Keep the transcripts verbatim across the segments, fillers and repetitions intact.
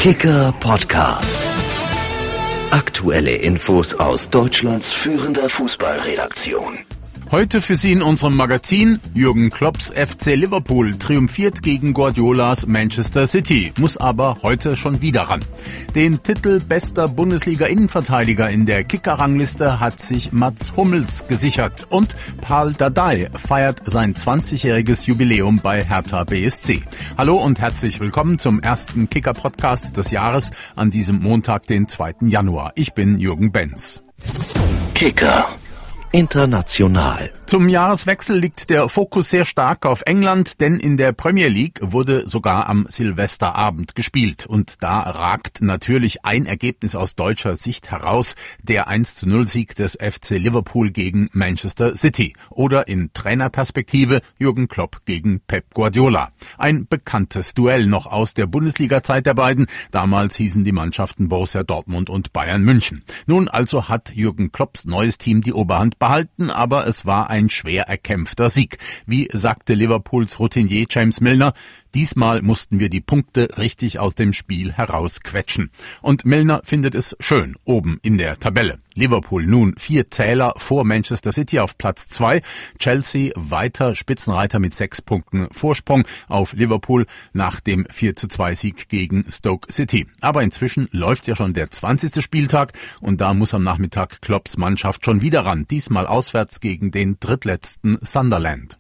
Kicker Podcast. Aktuelle Infos aus Deutschlands führender Fußballredaktion. Heute für Sie in unserem Magazin: Jürgen Klopps F C Liverpool triumphiert gegen Guardiolas Manchester City, muss aber heute schon wieder ran. Den Titel bester Bundesliga-Innenverteidiger in der Kicker-Rangliste hat sich Mats Hummels gesichert und Pal Dardai feiert sein zwanzigjähriges Jubiläum bei Hertha B S C. Hallo und herzlich willkommen zum ersten Kicker-Podcast des Jahres an diesem Montag, den zweiten Januar. Ich bin Jürgen Benz. Kicker International. Zum Jahreswechsel liegt der Fokus sehr stark auf England, denn in der Premier League wurde sogar am Silvesterabend gespielt. Und da ragt natürlich ein Ergebnis aus deutscher Sicht heraus: der eins zu null Sieg des F C Liverpool gegen Manchester City. Oder in Trainerperspektive Jürgen Klopp gegen Pep Guardiola. Ein bekanntes Duell noch aus der Bundesliga-Zeit der beiden. Damals hießen die Mannschaften Borussia Dortmund und Bayern München. Nun also hat Jürgen Klopps neues Team die Oberhand behalten, aber es war ein schwer erkämpfter Sieg. Wie sagte Liverpools Routinier James Milner: diesmal mussten wir die Punkte richtig aus dem Spiel herausquetschen. Und Milner findet es schön oben in der Tabelle. Liverpool nun vier Zähler vor Manchester City auf Platz zwei. Chelsea weiter Spitzenreiter mit sechs Punkten Vorsprung auf Liverpool nach dem vier zu zwei Sieg gegen Stoke City. Aber inzwischen läuft ja schon der zwanzigste Spieltag und da muss am Nachmittag Klopps Mannschaft schon wieder ran. Diesmal auswärts gegen den drittletzten Sunderland.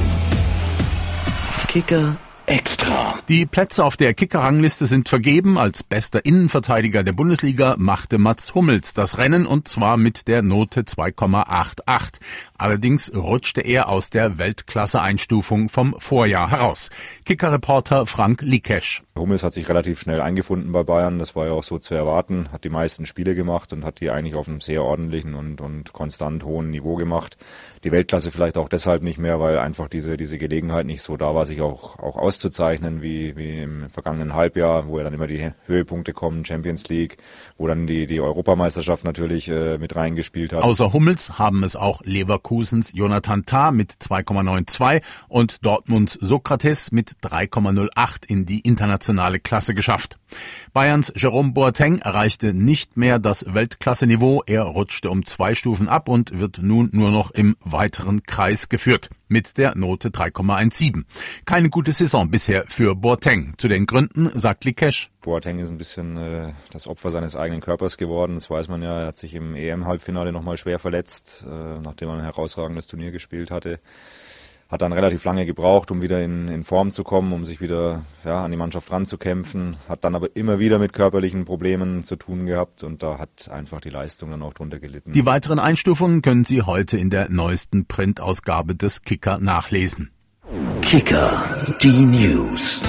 Kicker Extra. Die Plätze auf der Kicker-Rangliste sind vergeben. Als bester Innenverteidiger der Bundesliga machte Mats Hummels das Rennen, und zwar mit der Note zwei Komma achtundachtzig. Allerdings rutschte er aus der Weltklasse-Einstufung vom Vorjahr heraus. Kicker-Reporter Frank Likesch. Hummels hat sich relativ schnell eingefunden bei Bayern, das war ja auch so zu erwarten, hat die meisten Spiele gemacht und hat die eigentlich auf einem sehr ordentlichen und, und konstant hohen Niveau gemacht. Die Weltklasse vielleicht auch deshalb nicht mehr, weil einfach diese, diese Gelegenheit nicht so da war, sich auch, auch auszuzeichnen wie, wie im vergangenen Halbjahr, wo ja dann immer die Höhepunkte kommen, Champions League, wo dann die, die Europameisterschaft natürlich äh, mit reingespielt hat. Außer Hummels haben es auch Leverkusens Jonathan Tah mit zwei Komma zweiundneunzig und Dortmunds Sokrates mit drei Komma null acht in die internationale Klasse geschafft. Bayerns Jerome Boateng erreichte nicht mehr das Weltklasse-Niveau. Er rutschte um zwei Stufen ab und wird nun nur noch im weiteren Kreis geführt mit der Note drei Komma siebzehn. Keine gute Saison bisher für Boateng. Zu den Gründen sagt Likesch: Boateng ist ein bisschen äh, das Opfer seines eigenen Körpers geworden. Das weiß man ja. Er hat sich im E M-Halbfinale nochmal schwer verletzt, äh, nachdem er ein herausragendes Turnier gespielt hatte. Hat dann relativ lange gebraucht, um wieder in, in Form zu kommen, um sich wieder ja, an die Mannschaft ranzukämpfen. Hat dann aber immer wieder mit körperlichen Problemen zu tun gehabt und da hat einfach die Leistung dann auch drunter gelitten. Die weiteren Einstufungen können Sie heute in der neuesten Printausgabe des Kicker nachlesen. Kicker, die News.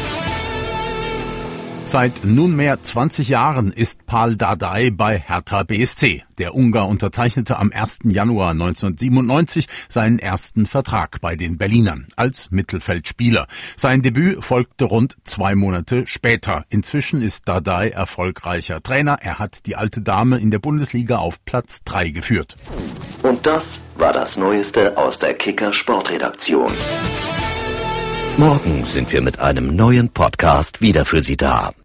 Seit nunmehr zwanzig Jahren ist Pal Dardai bei Hertha B S C. Der Ungar unterzeichnete am ersten Januar neunzehnhundertsiebenundneunzig seinen ersten Vertrag bei den Berlinern als Mittelfeldspieler. Sein Debüt folgte rund zwei Monate später. Inzwischen ist Dardai erfolgreicher Trainer. Er hat die alte Dame in der Bundesliga auf Platz drei geführt. Und das war das Neueste aus der Kicker Sportredaktion. Morgen sind wir mit einem neuen Podcast wieder für Sie da.